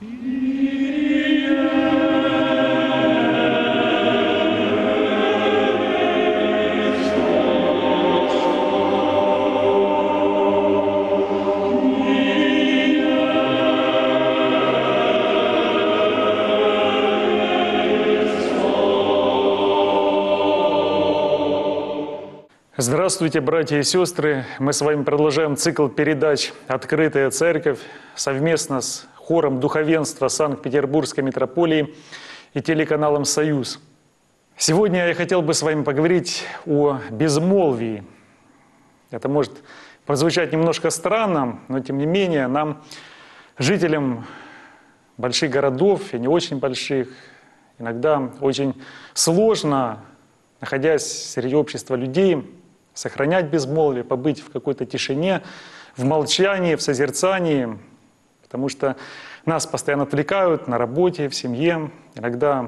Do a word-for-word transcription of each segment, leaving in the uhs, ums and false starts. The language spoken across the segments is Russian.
Здравствуйте, братья и сестры! Мы с вами продолжаем цикл передач «Открытая церковь» совместно с хором духовенства Санкт-Петербургской митрополии и телеканалом «Союз». Сегодня я хотел бы с вами поговорить о безмолвии. Это может прозвучать немножко странно, но тем не менее нам, жителям больших городов и не очень больших, иногда очень сложно, находясь среди общества людей, сохранять безмолвие, побыть в какой-то тишине, в молчании, в созерцании, потому что нас постоянно отвлекают на работе, в семье. Иногда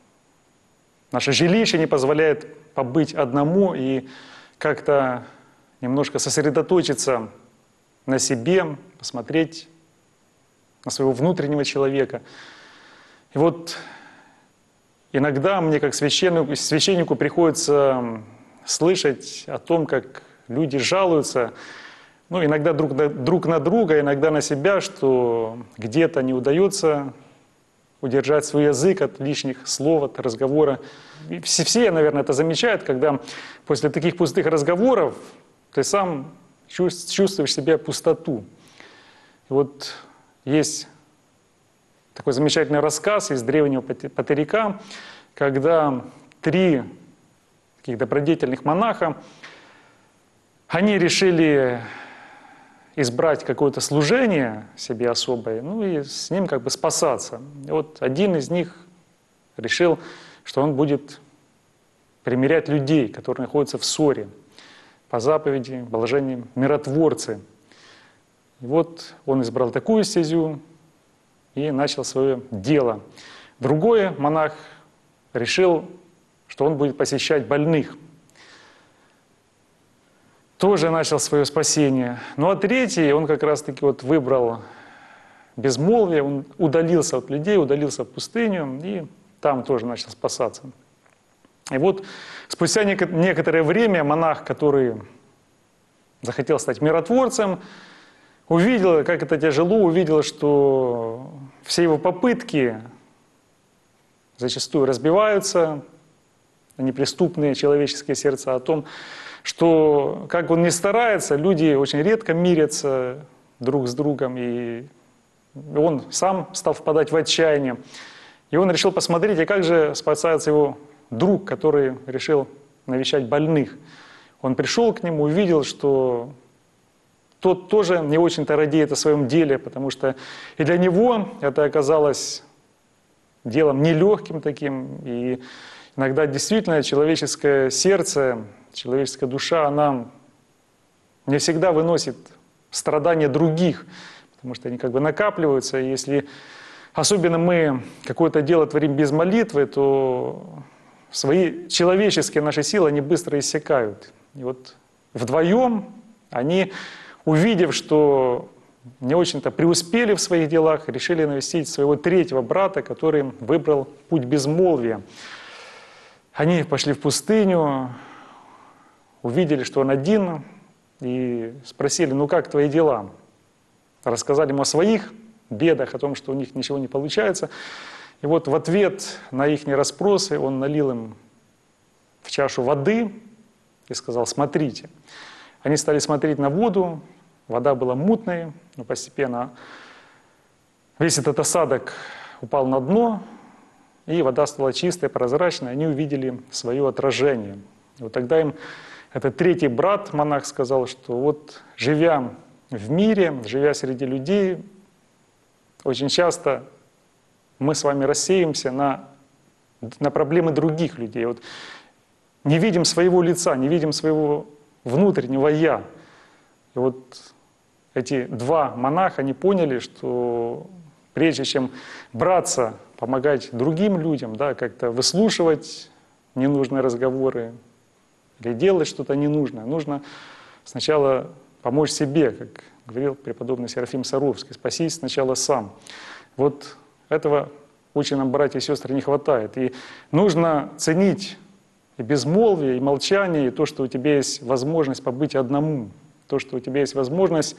наше жилище не позволяет побыть одному и как-то немножко сосредоточиться на себе, посмотреть на своего внутреннего человека. И вот иногда мне, как священнику, священнику, приходится слышать о том, как люди жалуются, ну, иногда друг на, друг на друга, иногда на себя, что где-то не удается удержать свой язык от лишних слов, от разговора. И все, все, наверное, это замечают, когда после таких пустых разговоров ты сам чувствуешь в себе пустоту. И вот есть такой замечательный рассказ из древнего патырика, когда три таких добродетельных монаха, они решили избрать какое-то служение себе особое, ну и с ним как бы спасаться. И вот один из них решил, что он будет примирять людей, которые находятся в ссоре, по заповеди блаженные миротворцы. И вот он избрал такую стезю и начал свое дело. Другой монах решил, что он будет посещать больных. Тоже начал свое спасение. Ну а третий, он как раз-таки вот выбрал безмолвие, он удалился от людей, удалился в пустыню и там тоже начал спасаться. И вот спустя некоторое время монах, который захотел стать миротворцем, увидел, как это тяжело, увидел, что все его попытки зачастую разбиваются, неприступные человеческие сердца, о том, что, как он ни старается, люди очень редко мирятся друг с другом, и он сам стал впадать в отчаяние. И он решил посмотреть, а как же спасается его друг, который решил навещать больных. Он пришел к нему, увидел, что тот тоже не очень-то радеет о своем деле, потому что и для него это оказалось делом нелегким таким, и иногда действительно человеческое сердце, человеческая душа, она не всегда выносит страдания других, потому что они как бы накапливаются, и если особенно мы какое-то дело творим без молитвы, то свои человеческие наши силы, они быстро иссякают. И вот вдвоем они, увидев, что не очень-то преуспели в своих делах, решили навестить своего третьего брата, который выбрал путь безмолвия. Они пошли в пустыню, увидели, что он один, и спросили: ну как твои дела? Рассказали ему о своих бедах, о том, что у них ничего не получается. И вот в ответ на их расспросы он налил им в чашу воды и сказал: смотрите. Они стали смотреть на воду, вода была мутной, но постепенно весь этот осадок упал на дно, и вода стала чистой, прозрачной, они увидели свое отражение. И вот тогда им этот третий брат, монах, сказал, что вот живя в мире, живя среди людей, очень часто мы с вами рассеемся на, на проблемы других людей. Вот не видим своего лица, не видим своего внутреннего «я». И вот эти два монаха, они поняли, что прежде чем браться, помогать другим людям, да, как-то выслушивать ненужные разговоры или делать что-то ненужное, нужно сначала помочь себе, как говорил преподобный Серафим Саровский: спасись сначала сам. Вот Этого очень нам, братья и сестры, не хватает. И нужно ценить и безмолвие, и молчание, и то, что у тебя есть возможность побыть одному, то, что у тебя есть возможность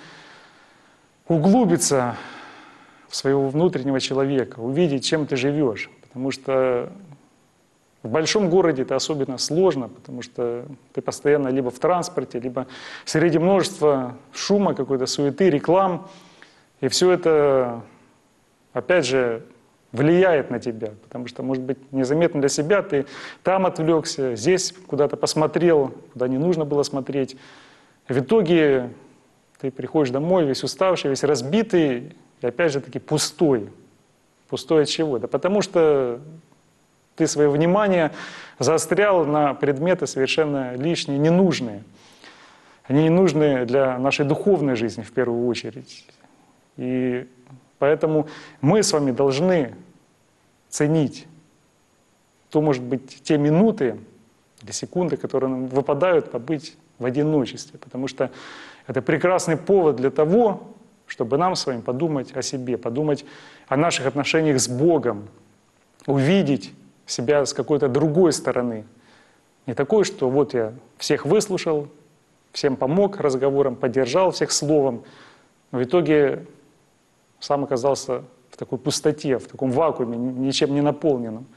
углубиться в своего внутреннего человека, увидеть, чем ты живешь. Потому что в большом городе это особенно сложно, потому что ты постоянно либо в транспорте, либо среди множества шума, какой-то суеты, реклам. И все это, опять же, влияет на тебя, потому что, может быть, незаметно для себя ты там отвлекся, здесь куда-то посмотрел, куда не нужно было смотреть. В итоге ты приходишь домой весь уставший, весь разбитый, и опять же таки пустой. Пустой от чего? Да потому что ты свое внимание заострял на предметы совершенно лишние, ненужные. Они не нужны для нашей духовной жизни в первую очередь. И поэтому мы с вами должны ценить, то, может быть, те минуты или секунды, которые нам выпадают, побыть в одиночестве. Потому что это прекрасный повод для того, чтобы нам с вами подумать о себе, подумать о наших отношениях с Богом, увидеть себя с какой-то другой стороны. Не такой, что вот я всех выслушал, всем помог разговором, поддержал всех словом, но в итоге сам оказался в такой пустоте, в таком вакууме, ничем не наполненном.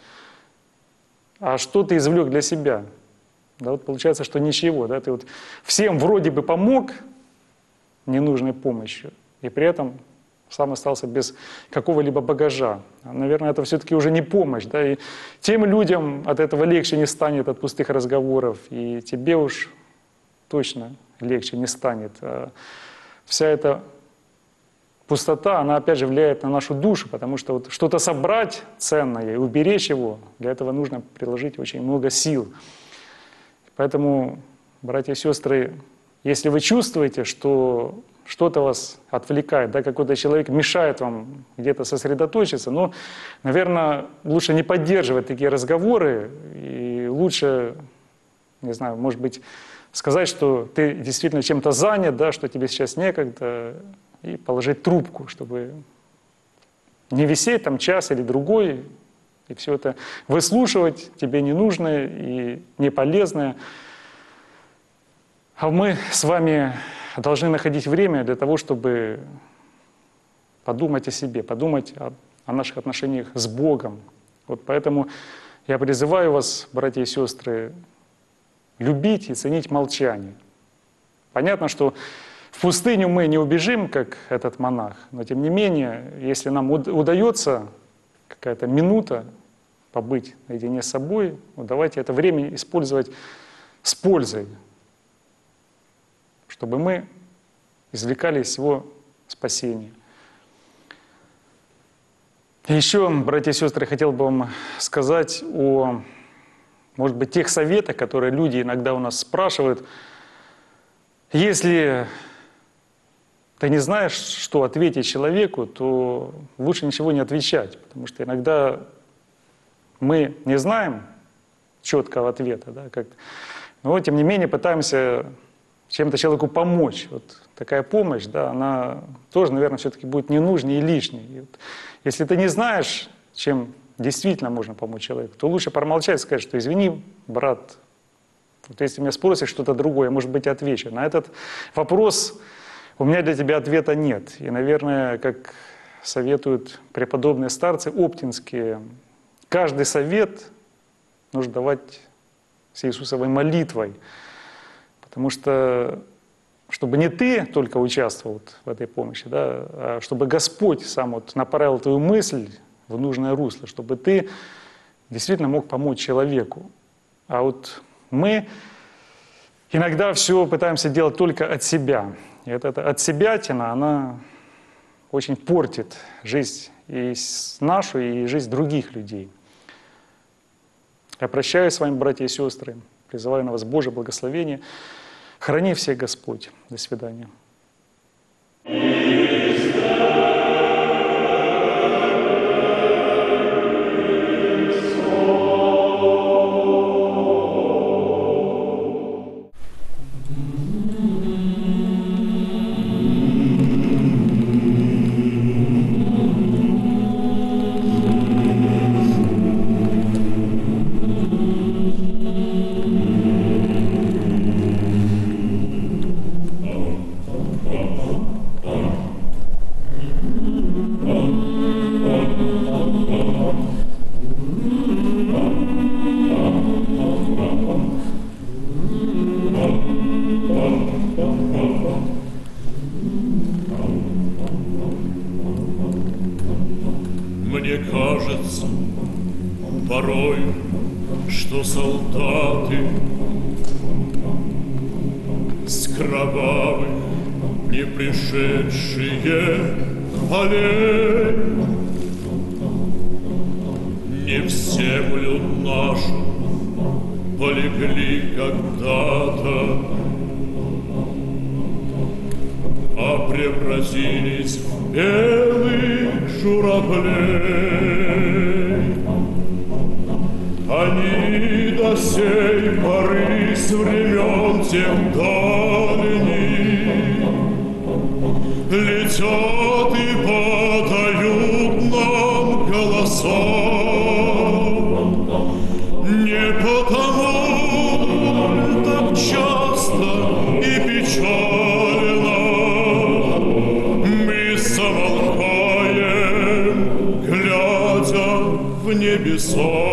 А что ты извлек для себя? Да вот получается, что ничего. Да? Ты вот всем вроде бы помог ненужной помощью, и при этом сам остался без какого-либо багажа. Наверное, это все-таки уже не помощь. Да? И тем людям от этого легче не станет, от пустых разговоров, и тебе уж точно легче не станет. А вся эта пустота, она опять же влияет на нашу душу, потому что вот что-то собрать ценное и уберечь его, для этого нужно приложить очень много сил. Поэтому, братья и сестры, если вы чувствуете, что что-то вас отвлекает, да, какой-то человек мешает вам где-то сосредоточиться, ну, наверное, лучше не поддерживать такие разговоры, и лучше, не знаю, может быть, сказать, что ты действительно чем-то занят, да, что тебе сейчас некогда, и положить трубку, чтобы не висеть там час или другой, и все это выслушивать тебе ненужное и неполезное. А мы с вами должны находить время для того, чтобы подумать о себе, подумать о, о наших отношениях с Богом. Вот поэтому я призываю вас, братья и сестры, любить и ценить молчание. Понятно, что в пустыню мы не убежим, как этот монах, но тем не менее, если нам удается какая-то минута побыть наедине с собой, вот давайте это время использовать с пользой, чтобы мы извлекали из всего спасения. И еще, братья и сестры, хотел бы вам сказать о, может быть, тех советах, которые люди иногда у нас спрашивают. Если ты не знаешь, что ответить человеку, то лучше ничего не отвечать, потому что иногда мы не знаем четкого ответа, да, как, но тем не менее пытаемся чем-то человеку помочь. Вот такая помощь, да, она тоже, наверное, все-таки будет ненужной и лишней. И вот, если ты не знаешь, чем действительно можно помочь человеку, то лучше промолчать и сказать, что извини, брат, вот если меня спросишь что-то другое, может быть, отвечу. На этот вопрос у меня для тебя ответа нет. И, наверное, как советуют преподобные старцы оптинские, каждый совет нужно давать с Иисусовой молитвой. Потому что, чтобы не ты только участвовал в этой помощи, да, а чтобы Господь сам вот направил твою мысль в нужное русло, чтобы ты действительно мог помочь человеку. А вот мы иногда все пытаемся делать только от себя. И вот эта отсебятина, она очень портит жизнь и нашу, и жизнь других людей. Я прощаюсь с вами, братья и сестры, призываю на вас Божье благословение. Храни всех Господь. До свидания. порой, что солдаты с кровавых не пришедшие полей не в землю нашу полегли когда-то, а превратились в белых журавлей. Они до сей поры с времен тех дальних летят и подают нам голоса. Не потому так часто и печально мы замолкаем, глядя в небеса.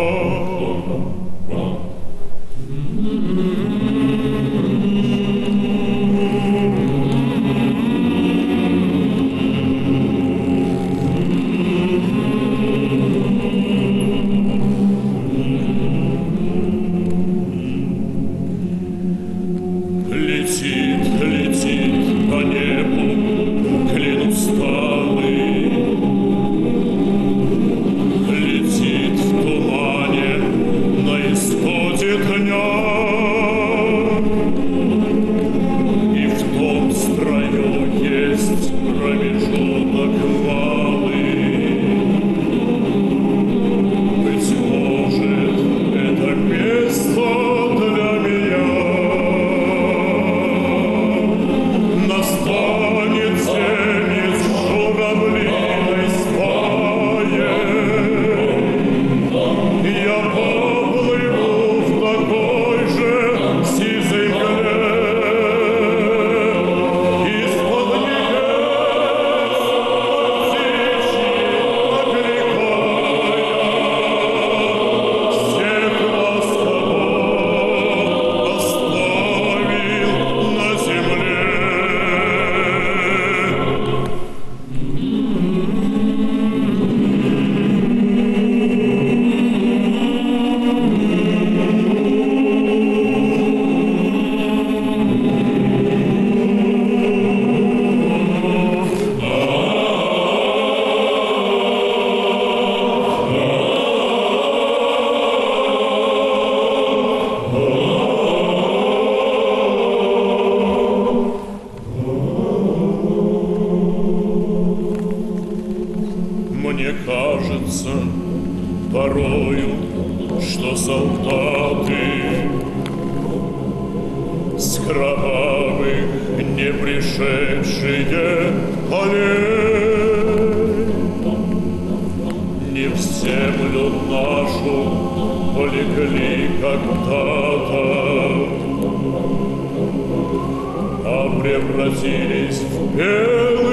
Летит, летит по небу клин усталый, летит в тумане на исходе дня, и в том строю есть промежуток малый. Быть может, это место для меня. Настанет день из журавлиной стаи, я поплыву в такой же сизой мгле, из-под небес птичьи окликая, всех вас, кого оставил на земле. Мне кажется порою, что солдаты с кровавых не пришедшие полей не в землю нашу полегли когда-то, а превратились в белых